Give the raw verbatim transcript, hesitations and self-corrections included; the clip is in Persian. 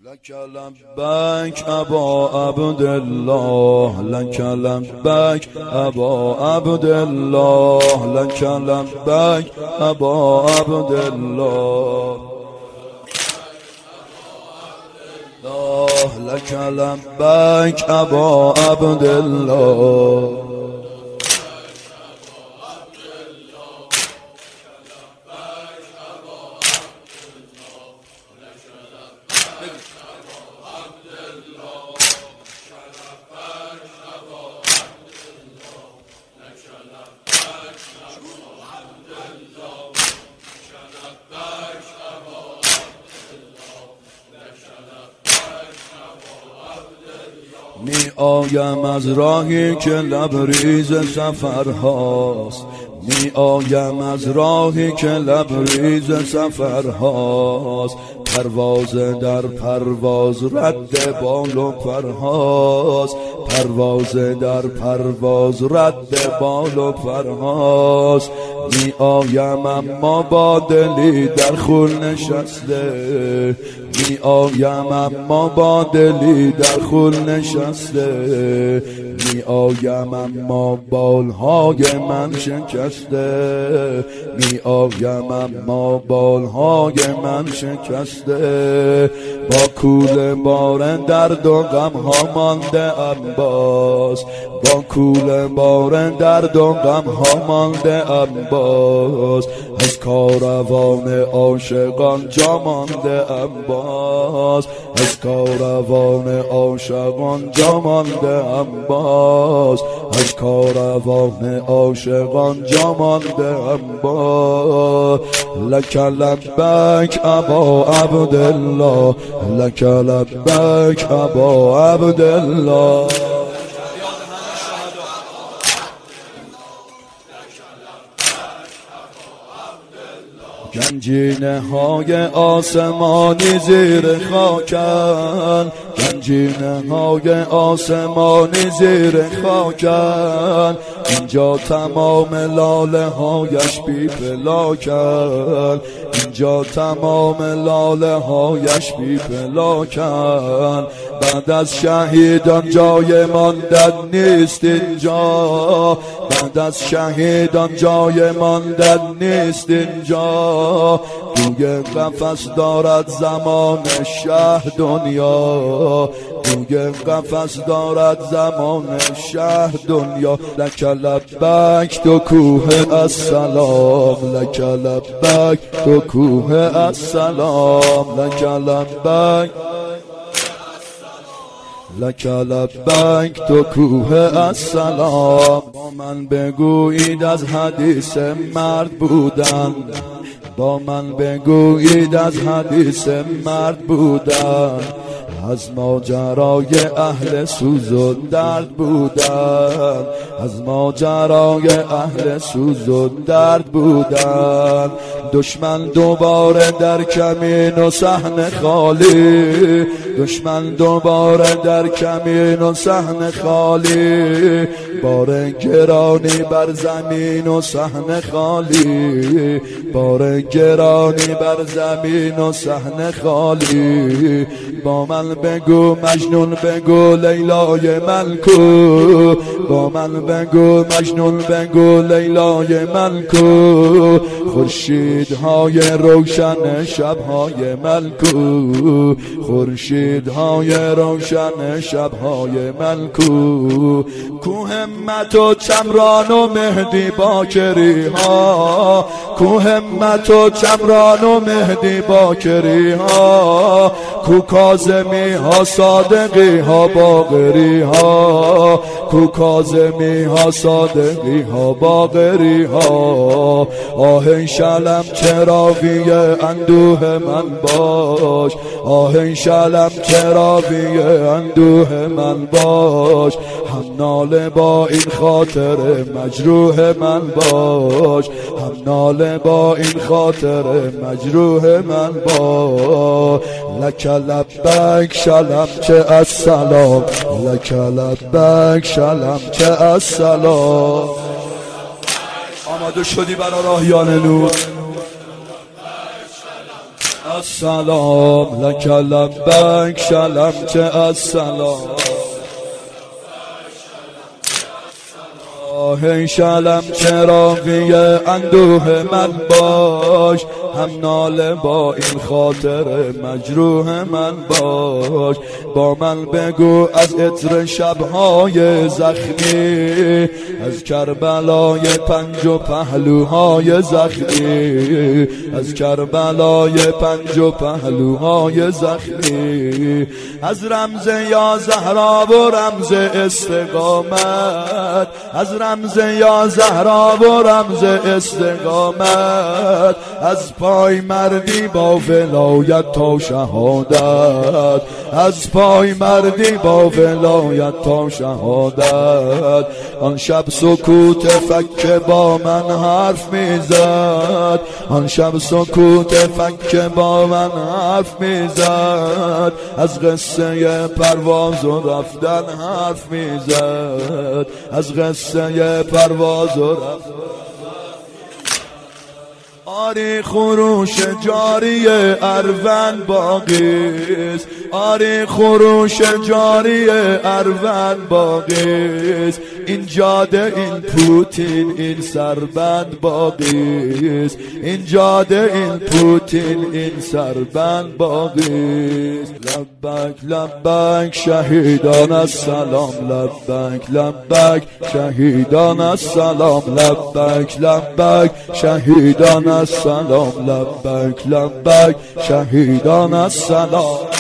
لك لبیک ابا عبدالله، لك لبیک ابا عبدالله، لك لبیک ابا عبدالله، لك لبیک ابا عبدالله. می آیم از راهی که لبریز سفر هاست، می آیم از راهی که لبریز سفر هاست، پرواز در پرواز رد بال و پرهاست، پرواز در پرواز رد بال و پرهاست. می آیم اما با دلی در خون نشسته، می آیم اما با دلی در خون نشسته، می آیم اما بالهای من شکسته، می آیم اما بالهای من شکسته. با کوله بار درد و غم ها مانده ام باز، با کوله بار درد و غم ها مانده ام باز، از کاروان عاشقان جا مانده ام باز، از کاروان عاشقان جا مانده ام باز، از کاروان عاشقان جا مانده ام باز. لک لبیک ابا عبدالله، لک لبیک ابا عبدالله. گنجینه های آسمانی زیر خاکن، گنجینه های آسمانی زیر خاکن، اینجا تمام لاله هایش بی پلاکن، اینجا تمام لاله هایش بی پلاکن. بعد از شهیدان جای ماندن نیست اینجا، بعد از شهیدان جای ماندن نیست اینجا، بوی قفس دارد زمان شه دنیا، بوی قفس دارد زمان شه دنیا. لک لبیک تو کوه السلام، لک لبیک تو کوه السلام، لک لبیک لک لبیک تو کوه السلام. با من بگویید از حدیث مرد بودن، با من بگویید از حدیث مرد بودن، از ماجرای اهل سوز و درد بودن، از ماجرای اهل سوز و درد بودن. دشمن دوباره در کمین و صحن خالی، دشمن دوباره در کمین و صحن خالی، بار گرانی بر زمین و صحن خالی، بار گرانی بر زمین و صحن خالی. با من بگو مجنون بگو لیلای من کو، با من بگو مجنون بگو لیلای من کو، خورشیدهای روشن شبهای من کو، خورشیدهای روشن شبهای من کو. کو همت و چمران و مهدی باکری ها، کو همت و چمران و مهدی باکری ها، کو کاظمی ها صادقی ها باقری ها، کو کاظمی ها صادقی ها باقری ها. آه شلم چراغی اندوه من باش، آه شلم چراغی اندوه من باش، هم ناله با این خاطر مجروح من باش، هم ناله با این خاطر مجروح من باش. لک لبیک شلم چه السلام، لک لبیک شلم چه السلام. آماده شدی برای راهیان نور؟ السلام لك لبیک شلمت السلام هی شلم چراغی اندوه من باش هم ناله با این خاطر مجروح من باش با من بگو از عطر شبهای زخمی از کربلای پنج و پهلوهای زخمی از کربلای پنج و پهلوهای زخمی از رمز یا زهرا و رمز استقامت از رمز یا زهرا و رمز استقامت از پای مردی با ولایت تا شهادت از پای مردی با ولایت تا شهادت آن شب سکوت فک با من حرف میزد آن شب سکوت فک با من حرف میزد از قصه پرواز و رفتن حرف میزد از قصه پرواز و رفتن آری خروش جاری اروان باقیست آری خروش جاری اروان باقیست این جاده این پوتین این سربند باقیست این جاده این پوتین این سربند باقیست لبک لبک شهیدان السلام لبک لبک شهیدان السلام لبک لبک شهیدان السلام لبک لبک شهیدان السلام